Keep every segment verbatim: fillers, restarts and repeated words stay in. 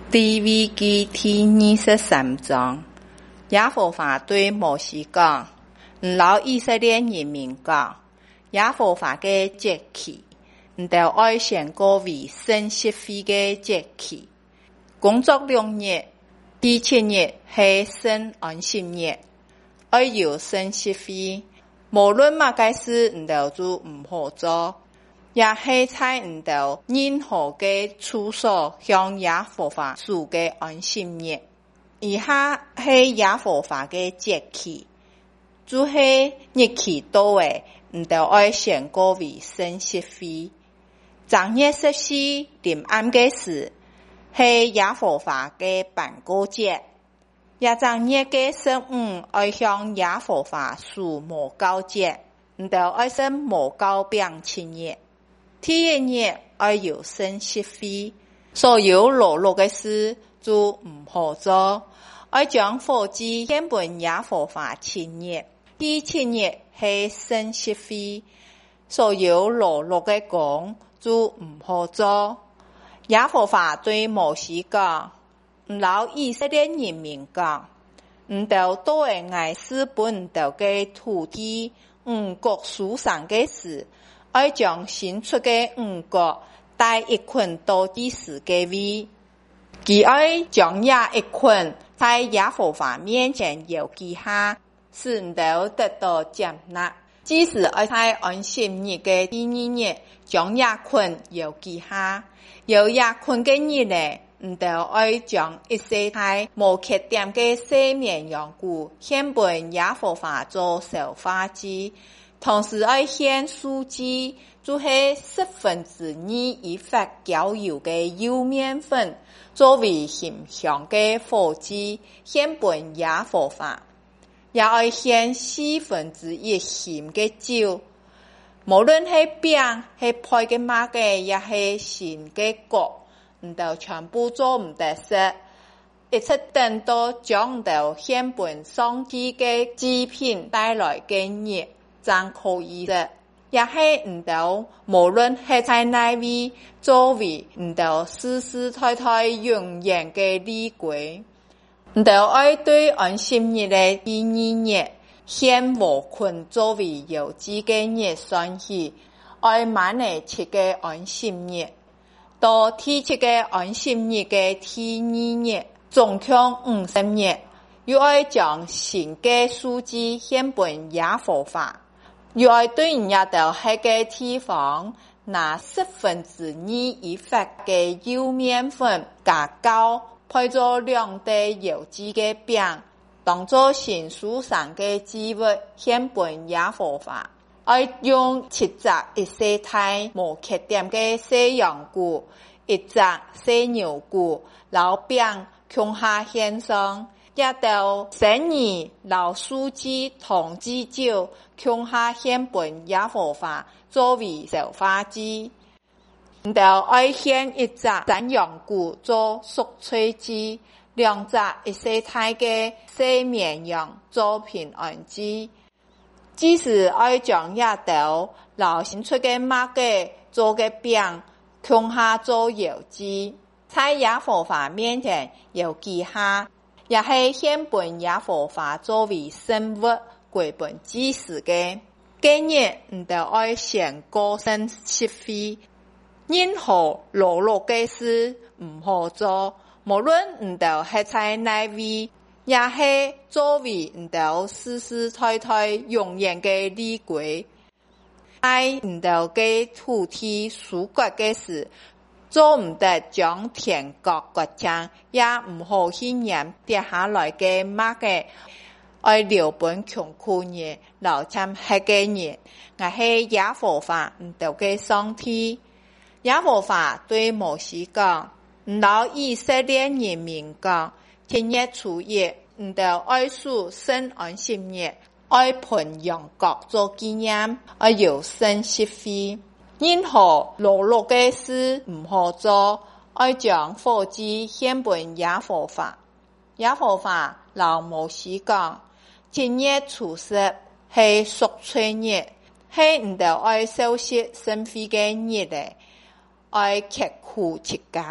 利未記第二十三章，耶和華對摩西講：唔留以色列人民講，耶和華嘅節期，唔得愛選過為聖潔會嘅節期。工作兩日，第七日係聖安息日，愛有聖潔會，無論乜嘅事唔得做唔好做。也係在唔到任何嘅處所向耶和華贖嘅安息日。以下係耶和華嘅節期，就係日期到嘅唔到愛選過為聖潔會。正月十四臨暗嘅時，係耶和華嘅辦過節。也正月嘅十五愛向耶和華贖無酵節，唔到愛食無酵餅七日。第一日愛有聖潔會，所有裸露嘅事就唔好做，愛將火祭獻本耶和華七日。第七日係聖潔會，所有裸露嘅工就唔好做。耶和華對摩西講：唔留以色列人民講，唔得多嘅愛是本道嘅土地五穀樹上嘅事。愛將新出嘅五穀帶一捆到祭司嘅位，佢愛將也一捆在耶和華面前搖記下，使唔到得到接納。祭司愛在安息日嘅第二日將也捆搖記下，有也捆嘅日呢，唔得愛將一些在無缺點嘅細綿羊骨獻本耶和華做燒化祭。同時愛獻素祭，就係十分之二一法焦油嘅幼麵粉，作為馨香嘅火祭，獻本耶和華。也愛獻四分之一鹹嘅酒，無論係餅係配嘅乜嘅，也係新嘅穀，唔到全部做唔得食。一直等到將到獻本上帝嘅祭品帶來嘅日。真可以的，也係唔到，無論係在哪位，作為唔到世世代代永遠嘅禮規。唔到愛對安息日嘅第二日，獻無捆作為有祭嘅日算起，愛萬年七嘅安息日，到第七嘅安息日嘅第二日，總共五十日，又愛將新嘅素祭獻本耶和華。又愛對人家到迄個地方，拿十分之二一法嘅幼麵粉加酵，配做兩袋有機嘅餅，當作新書上嘅祭物獻本耶和華。愛用七隻一細胎無缺點嘅細羊骨，一隻細牛骨，老餅窮下獻上。也到生兒老書記同祭酒，窮下獻本耶和華作為燒化祭。唔到愛獻一隻山羊骨做贖罪祭，兩隻一細胎嘅細綿羊做平安祭。即使愛將也到老新出嘅麥嘅做嘅餅，窮下做油祭，在耶和華面前搖記下。也係獻本耶和華作為聖物歸本祭司嘅。今日唔得愛選過聖潔會，任何裸露嘅事唔好做，無論唔得係在哪位，也係作為唔得世世代代永遠嘅禮規。喺唔得嘅土地屬國嘅事，做唔得將天國國家，也唔好去念跌下來嘅乜嘅，愛留本窮苦人，留參黑嘅人，我係耶和華唔得嘅上帝。耶和華對摩西講：唔留以色列人民講，正月初一唔得愛守聖安息日，愛焚羊角做紀念，愛有聖潔會。任何裸露嘅事唔好做，愛將火祭獻本耶和華。耶和華老摩西講：正月初十係贖罪日，係唔得愛受洗聖會嘅日咧，愛刻苦切家，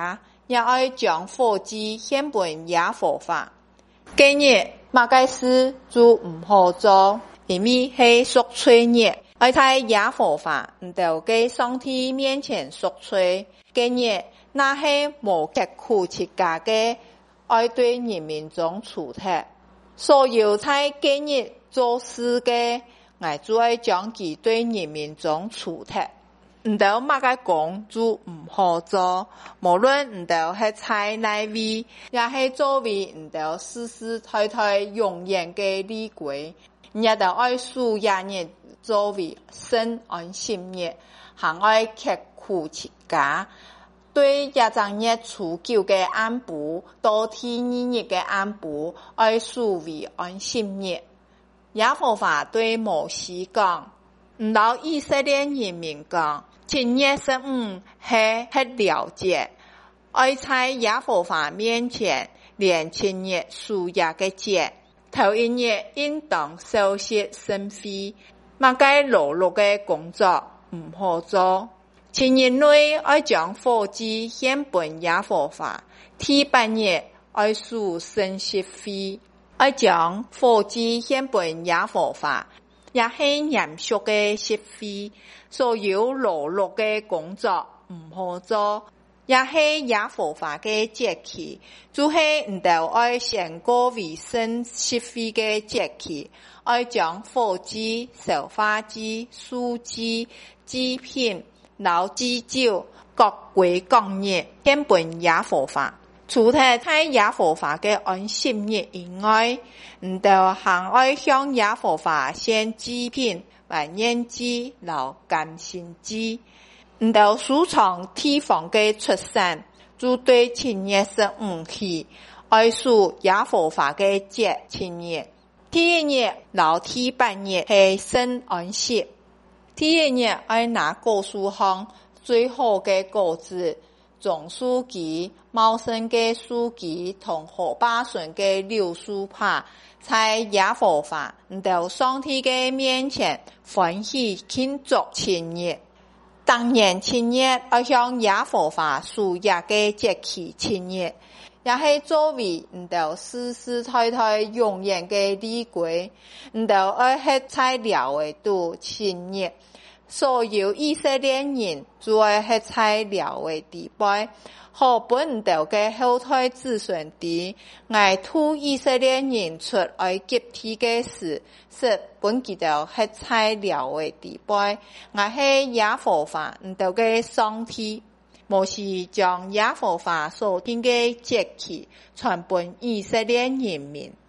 也愛將火祭獻給耶和華。今日馬該事就唔好做，因為係贖罪日，愛在耶和華唔到嘅上帝面前贖罪。今日那係無刻苦切家嘅，愛對人民中處罰。所有在今日做事嘅，我就愛將其對人民中處罰。唔到馬該講就唔好做，無論唔到係在哪位，也係作為唔到世世代代永遠嘅禮規，也就愛數廿日作為聖安息日，還愛刻苦切家，對廿正日初九嘅安補，到第二日嘅安補，愛數為安息日。耶和華對摩西講，唔老以色列人民講，七月十五係係了結，愛在耶和華面前連七日數日嘅節，頭一日應當休息生氣，馬該勞碌嘅工作唔好做。七日內愛將火祭獻給耶和華，第八日愛數安息日，愛將火祭獻給耶和華，也係嚴肅嘅日子，所有勞碌嘅工作唔好做，也係耶和華嘅節期，就係唔到愛先過為聖日子嘅節期，愛將火祭、燒化祭、素祭、祭品、老祭酒各歸各日獻給耶和華。除咗在耶和華嘅安息日以外，唔到還愛向耶和華獻祭品、萬年祭、老甘心祭，唔到收藏地方嘅出產，就對七月十五起愛數耶和華嘅節七日。第一日老第八日係聖安息，第一日愛拿果樹上最好嘅果子，種樹枝、茂盛嘅樹枝同荷巴順嘅柳樹帕，在耶和華唔到上帝嘅面前歡喜慶祝七日。當然七日愛向耶和華數日嘅節期七日，也係作為唔到世世代代永遠嘅禮規，唔到愛係在了嘅度七日。所有以色列人就愛係在了嘅地拜，和本道嘅後代子孫地，愛吐以色列人出埃及地嘅時，是本基督係在了嘅地拜，愛係耶和華唔道嘅上帝。摩西將耶和華所定嘅節期傳給以色列人民。